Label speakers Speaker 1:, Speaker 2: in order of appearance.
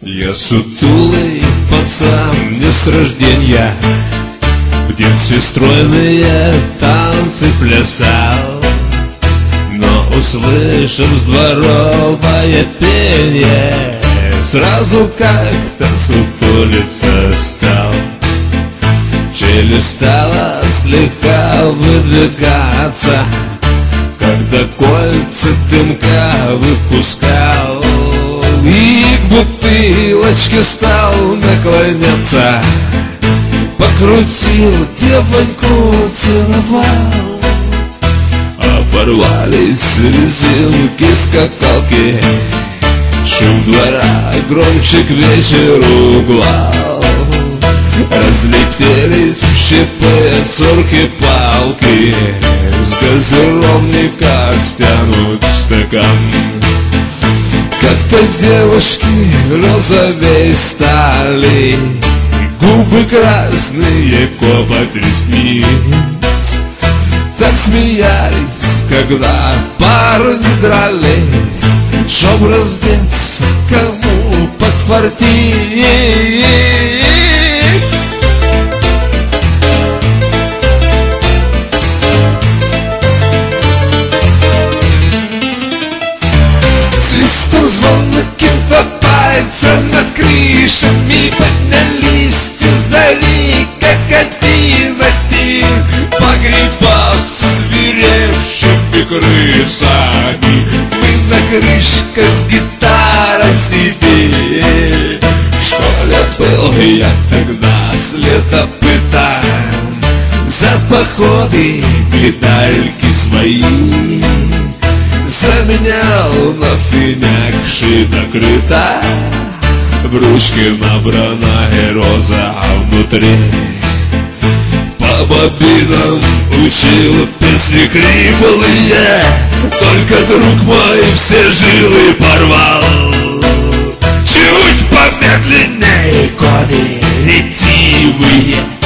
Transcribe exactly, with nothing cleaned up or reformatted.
Speaker 1: Я сутулый пацан не с рождения, в детстве стройные танцы плясал, но, услышав здоровое пение, сразу как-то сутулиться стал. Челюсть стала слегка выдвигаться, когда кольца дымка выпускал, и к бутылочке стал наклоняться, покрутил, девоньку целовал. Оборвались резинки скакалки, шум двора громче к вечеру гулял. Разлетелись в щепы цурки-палки, с газировника стянут стакан. Как-то девушки розовей стали, губы красные копоть ресниц. Так смеялись, когда парни дрались, чтоб раздеться, кому подфартить. Звонки копаются над крышами, поднялись зари, как один один, погребал свиревшими крысами. Мы на крышке с гитарой сидели, что ли был я тогда следопытом, за походы медальки свои заменял на финяк шито-крыто, в ручке набрана и роза, а внутри по бобинам учил песни криплые, только друг мой все жилы порвал. Чуть помедленнее коды ретивые,